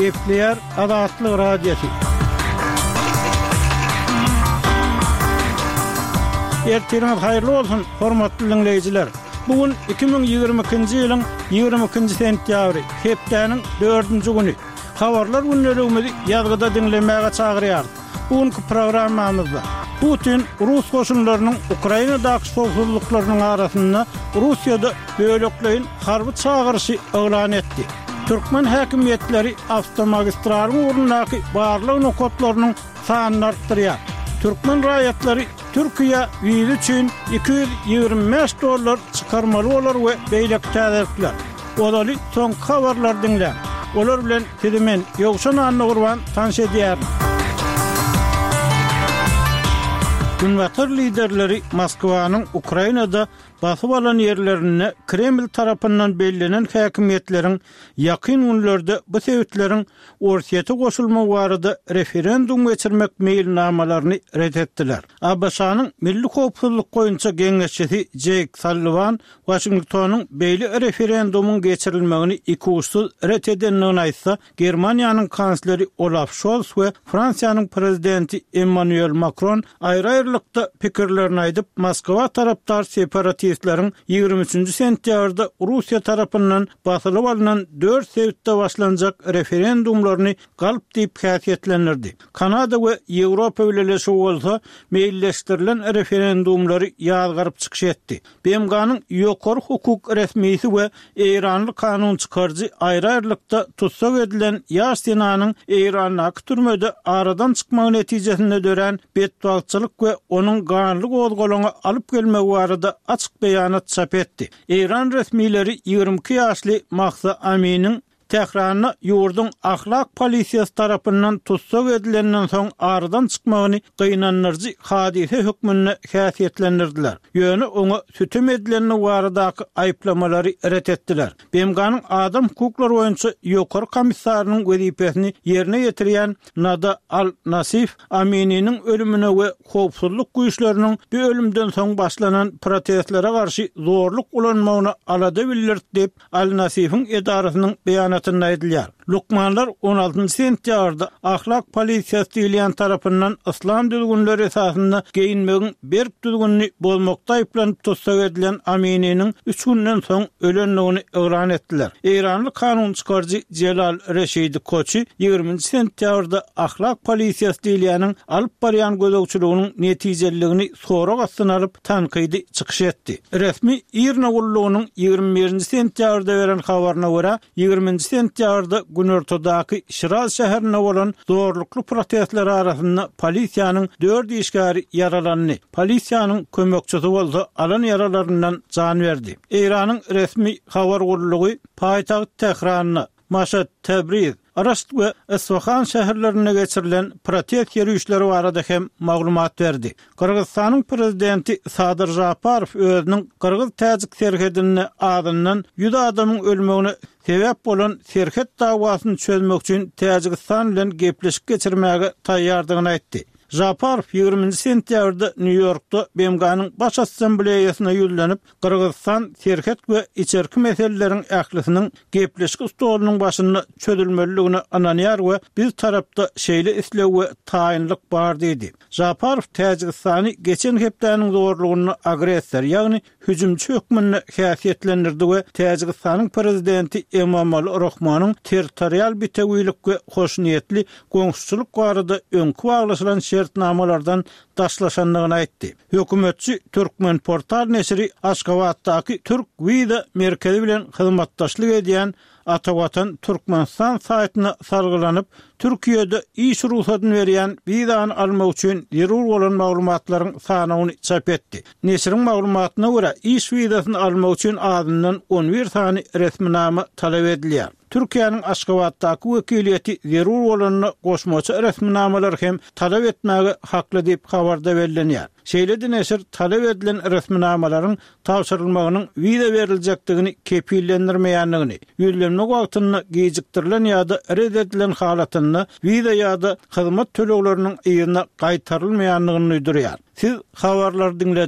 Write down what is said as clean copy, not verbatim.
Gepleyer Azatlyk Radiosu. Ertiriniz hayırlı olsun, hormatly dinleyijiler. Bugün 2022-nji ýylyň 22-nji sentýabry, hepdeniň 4-nji güni. Habarlar günlerimizi ýazgyda dinlemäge çagyrýar. Bugünkü programmamyzda Putin Rus goşunlarynyň Ukrainadaky soňsuzlyklarynyň arasynda Russiýada bölekleýin harby çagyrşy elan etdi. Türkmen häkimetleri avtomagistralyň urundaky barlyk nokotlarynyň sanyny artdyrýar. Türkmen raýatlary Türkiýe wizi üçin $225 çykarmaly bolar we beýlek täzirler. Olaly soň habarlar dinle. Olar bilen tedemen ýogşan anny gurban tanş edýär. Günwatır liderleri Moskwanyň Ukrainada basyp alan ýerlerine Kreml tarapyndan bellenen häkimetleriň ýakyn günlerde bu sebäpleriň Orsiýete goşulma barada referendum geçirmek meýilnamalaryny ret etdiler. ABC-nyň Milli Howpsuzlyk goýunça geňeşçisi Jake Sullivan Washingtonyň beýle referendumuň geçirilmegini iki uçsuz ret edenligini aýtsa, Germaniýanyň kansleri Olaf Scholz we Fransiýanyň prezidenti Emmanuel Macron aýry-aýrylykda pikirlerini aýdyp, Moskwa tarapdar separatistlerin 23-nji sentýabrda Russiýa tarapyndan basylyp alynan 4 sebäpde başlanjak referendumlaryny galyp diýip häsiýetlendirdi. Kanada we Ýewropa birleşigi bolsa meýilleşdirilen referendumlary ýazgaryp çykyş etdi. BMG-nyň ýokary hukuk resmisi we Eýranly kanun çykarjy aýry-aýrylykda tutsak edilen ýaş senanyň Eýranly türmede aradan çykmagy netijesinde dören bedbagçylyk we onun ganly gozgolaňa alyp gelmegi barada açyk beýanat çap etdi. Eýran resmileri 22 ýaşly Mahsa Aminiň Tehran'na ýurdun ahlak polisiýasy tarapyndan tutsak edilenden soň aradan çykmagyny gynanyrjy hadise hökmüne häsiýetlendirdiler. Ýöne oňa sütüm edilenni baradaky aýplamalary ret etdiler. BMG-nyň adam hukuklary boýunça ýokary komissarynyň wezipesini ýerine ýetirýän Nada Al-Nasif Aminiň ölümine we howpsuzlyk güýçleriniň bu ölümden soň başlanan protestlere garşy zorluk ulanmagyna alada bildirdi diýip Al-Nasifiň edarasynyň beýanat Lukmanlar 16 sentýabrda ahlak polisiýasy diýilen tarapyndan islam düzgünleri esasında geyinmegiň berk düzgünni bolmakda aýplanyp tutsak edilen Aminiň 3 günden soň ölenligini elan etdiler. Eýranly kanun çykarjy Celal Reşidi Koçy 20 sentýabrda ahlak polisiýasy diýileniň alyp barýan gözegçiliginiň netijeligini sorak astyna alyp tankydy çykyş etdi. Resmi İrna gullugynyň 21 sentýabrda beren habaryna görä 20 sentýabrda Günortadaky Şiraz şäherine bolan zorlukly protestler arasynda polisiýanyň 4 işgäri yaralandy. Polisiýanyň kömekçisi bolsa alan yaralaryndan jan berdi. Eýranyň resmi habar gurulugy paýtagy Tehranyň Maşhad, Tebriz, Arast we Esfahan şäherlerine geçirilen protest ýürüýüşleri barada hem maglumat berdi. Kyrgyzstanyň prezidenti Sadyr Japarow özüniň Kyrgyz-Täjik serhedine adyndan 100 adamyň ölmegine sebäp bolan serhet dawasyny çözmek üçin Täjikistan bilen gepleşik geçirmäge taýýardygyny aýtdy. Japarow 20 sentýabrda New Yorkda BMG-nyň baş assambleýasyna ýüzlenip, Kyrgyzstan serhet we içerki meseleleriň ählisiniň gepleşik stolunyň başynda çözülmeliligini ananýar we biz tarapda şeýle islew we taýynlyk bar diýdi. Japarow Täjikistany geçen hepdeniň zorlugyny agressiýa, ýagny hüjümçi hökmüne häsiýetlendirdi we Täjikistanyň prezidenti Emomali Rahmonyň territorial bitewýlik we hoşniýetli goňşuçylyk barada öňkü baglaşylan şertnamalardan daşlaşanlygyny aýtdy. Hökümetçi Türkmen portal neşri Aşgabatdaky Türk Wiza merkezi bilen hyzmatdaşlyk edýän Atawatan Türkmenistan saýtyna sargylanyp, Türkiýede iş ruhsatyny berýän wizany almak üçin zerur bolan maglumatlaryň sanawyny çap etdi. Neşriň maglumatyna görä, iş wizasyny almak üçin adyndan 11 sany resminama talap edilýär. Türkiýanyň Aşgabatdaky wekiliýeti zerur bolanyny goşmaçy resminamalary hem talap etmäge hakly diýip habarda bellenýär. Şeýle neşir talap edilen resminamalaryň tapşyrylmagynyň wiza beriljekdigini kepillendirmeýänligini, ýüzlenmek wagtyny gejikdirilen ýa-da red edilen halatyny wiza ýa-da hyzmat tölegleriniň ýerine gaýtarylmaýanlygyny duýdurýar. Siz habarlar dinlediniz.